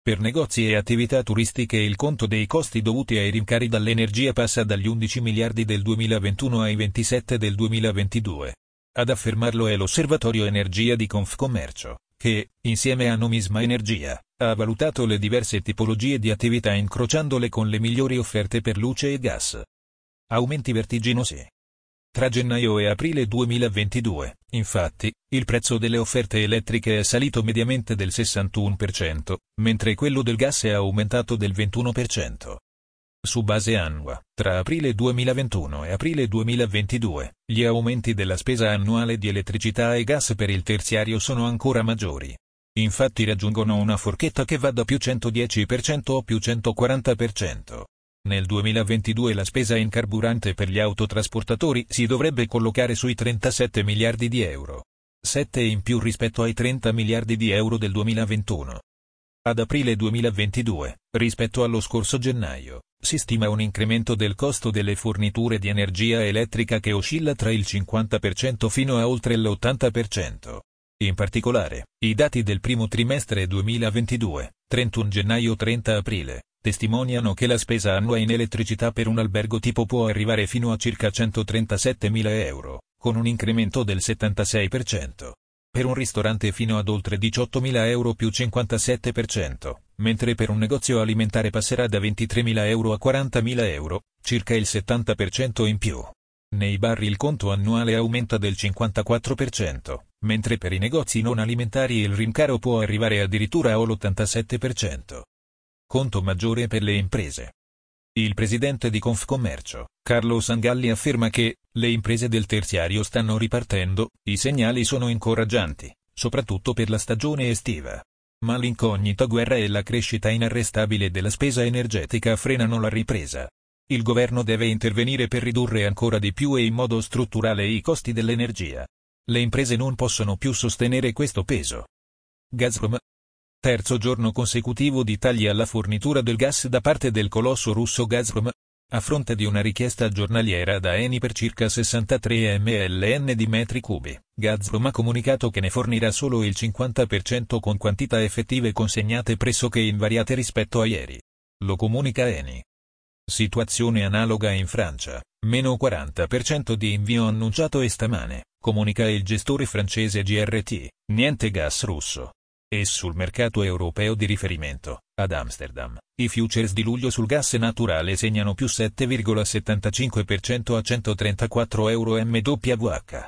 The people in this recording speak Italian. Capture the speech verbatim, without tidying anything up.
Per negozi e attività turistiche il conto dei costi dovuti ai rincari dall'energia passa dagli undici miliardi del duemilaventuno ai ventisette del duemilaventidue. Ad affermarlo è l'Osservatorio Energia di Confcommercio, che, insieme a Nomisma Energia, ha valutato le diverse tipologie di attività incrociandole con le migliori offerte per luce e gas. Aumenti vertiginosi. Tra gennaio e aprile duemilaventidue, infatti, il prezzo delle offerte elettriche è salito mediamente del sessantuno per cento, mentre quello del gas è aumentato del ventuno per cento. Su base annua, tra aprile duemilaventuno e aprile duemilaventidue, gli aumenti della spesa annuale di elettricità e gas per il terziario sono ancora maggiori. Infatti raggiungono una forchetta che va da più centodieci per cento o più centoquaranta per cento. Nel duemilaventidue la spesa in carburante per gli autotrasportatori si dovrebbe collocare sui trentasette miliardi di euro. sette in più rispetto ai trenta miliardi di euro del duemilaventuno. Ad aprile duemilaventidue, rispetto allo scorso gennaio, si stima un incremento del costo delle forniture di energia elettrica che oscilla tra il cinquanta per cento fino a oltre l'ottanta per cento. In particolare, i dati del primo trimestre duemilaventidue, trentuno gennaio trenta aprile, testimoniano che la spesa annua in elettricità per un albergo tipo può arrivare fino a circa centotrentasettemila euro, con un incremento del settantasei per cento. Per un ristorante fino ad oltre diciottomila euro più cinquantasette per cento, mentre per un negozio alimentare passerà da ventitremila euro a quarantamila euro, circa il settanta per cento in più. Nei bar il conto annuale aumenta del cinquantaquattro per cento, mentre per i negozi non alimentari il rincaro può arrivare addirittura all'ottantasette per cento. Conto maggiore per le imprese. Il presidente di Confcommercio, Carlo Sangalli, afferma che le imprese del terziario stanno ripartendo, i segnali sono incoraggianti, soprattutto per la stagione estiva. Ma l'incognita guerra e la crescita inarrestabile della spesa energetica frenano la ripresa. Il governo deve intervenire per ridurre ancora di più e in modo strutturale i costi dell'energia. Le imprese non possono più sostenere questo peso. Gazprom. Terzo giorno consecutivo di tagli alla fornitura del gas da parte del colosso russo Gazprom. A fronte di una richiesta giornaliera da Eni per circa sessantatré milioni di metri cubi, Gazprom ha comunicato che ne fornirà solo il cinquanta per cento con quantità effettive consegnate pressoché invariate rispetto a ieri. Lo comunica Eni. Situazione analoga in Francia, meno quaranta per cento di invio annunciato e stamane, comunica il gestore francese G R T, niente gas russo. E sul mercato europeo di riferimento, ad Amsterdam, i futures di luglio sul gas naturale segnano più sette virgola settantacinque per cento a centotrentaquattro euro M W H.